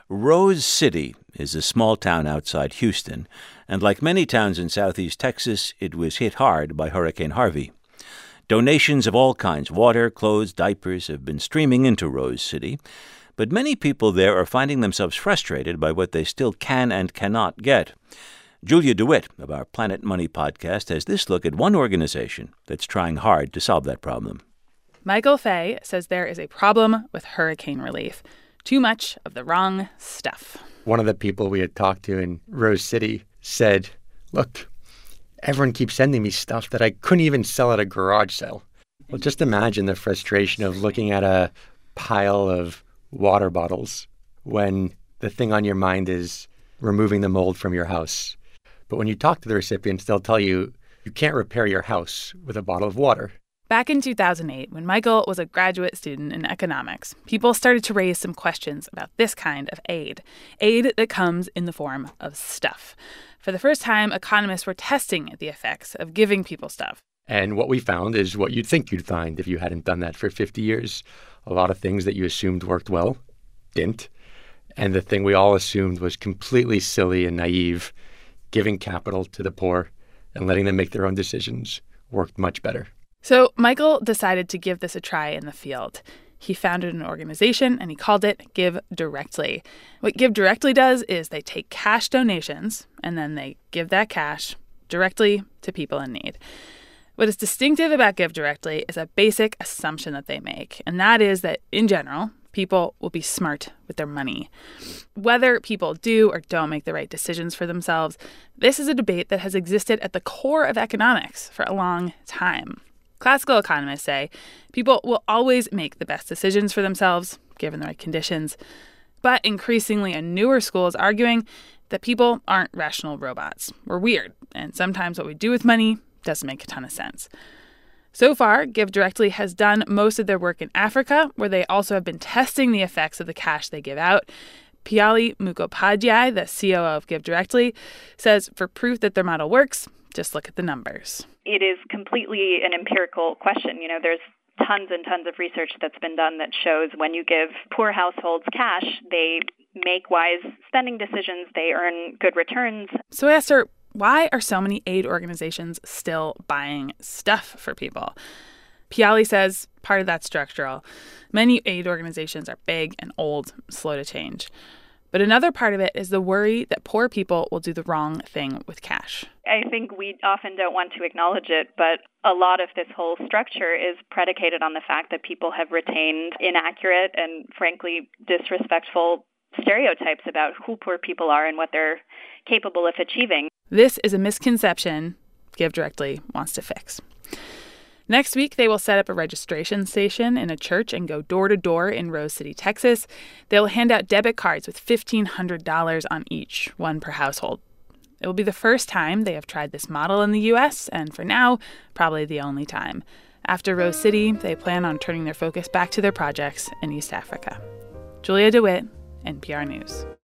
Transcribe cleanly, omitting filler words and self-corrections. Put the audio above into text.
Rose City is a small town outside Houston, and like many towns in southeast Texas, it was hit hard by Hurricane Harvey. Donations of all kinds, water, clothes, diapers, have been streaming into Rose City, but many people there are finding themselves frustrated by what they still can and cannot get. Julia DeWitt of our Planet Money podcast has this look at one organization that's trying hard to solve that problem. Michael Fay says there is a problem with hurricane relief. Too much of the wrong stuff. One of the people we had talked to in Rose City said, look, everyone keeps sending me stuff that I couldn't even sell at a garage sale. Well, just imagine the frustration of looking at a pile of water bottles when the thing on your mind is removing the mold from your house. But when you talk to the recipients, they'll tell you you can't repair your house with a bottle of water. Back in 2008, when Michael was a graduate student in economics, people started to raise some questions about this kind of aid that comes in the form of stuff. For the first time, economists were testing the effects of giving people stuff. And what we found is what you'd think you'd find if you hadn't done that for 50 years. A lot of things that you assumed worked well didn't. And the thing we all assumed was completely silly and naive, giving capital to the poor and letting them make their own decisions, worked much better. So Michael decided to give this a try in the field. He founded an organization and he called it Give Directly. What Give Directly does is they take cash donations and then they give that cash directly to people in need. What is distinctive about Give Directly is a basic assumption that they make, and that is that, in general, people will be smart with their money. Whether people do or don't make the right decisions for themselves, this is a debate that has existed at the core of economics for a long time. Classical economists say people will always make the best decisions for themselves, given the right conditions. But increasingly, a newer school is arguing that people aren't rational robots. We're weird, and sometimes what we do with money doesn't make a ton of sense. So far, Give Directly has done most of their work in Africa, where they also have been testing the effects of the cash they give out. Piali Mukhopadhyay, the COO of Give Directly, says for proof that their model works, just look at the numbers. It is completely an empirical question. There's tons and tons of research that's been done that shows when you give poor households cash, they make wise spending decisions, they earn good returns. So I asked her, why are so many aid organizations still buying stuff for people? Piali says part of that's structural. Many aid organizations are big and old, slow to change. But another part of it is the worry that poor people will do the wrong thing with cash. I think we often don't want to acknowledge it, but a lot of this whole structure is predicated on the fact that people have retained inaccurate and, frankly, disrespectful stereotypes about who poor people are and what they're capable of achieving. This is a misconception Give Directly wants to fix. Next week, they will set up a registration station in a church and go door to door in Rose City, Texas. They'll hand out debit cards with $1,500 on each, one per household. It will be the first time they have tried this model in the U.S., and for now, probably the only time. After Rose City, they plan on turning their focus back to their projects in East Africa. Julia DeWitt, NPR News.